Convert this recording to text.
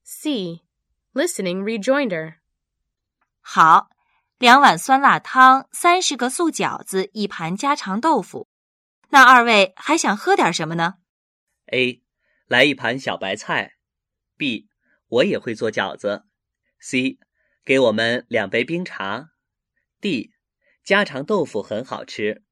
C. Listening rejoinder. 好，2碗酸辣汤，30个素饺子，1盘家常豆腐。那2位还想喝点什么呢？ A. 来1盘小白菜。 B. 我也会做饺子。 C. 给我们2杯冰茶。 D. 家常豆腐很好吃。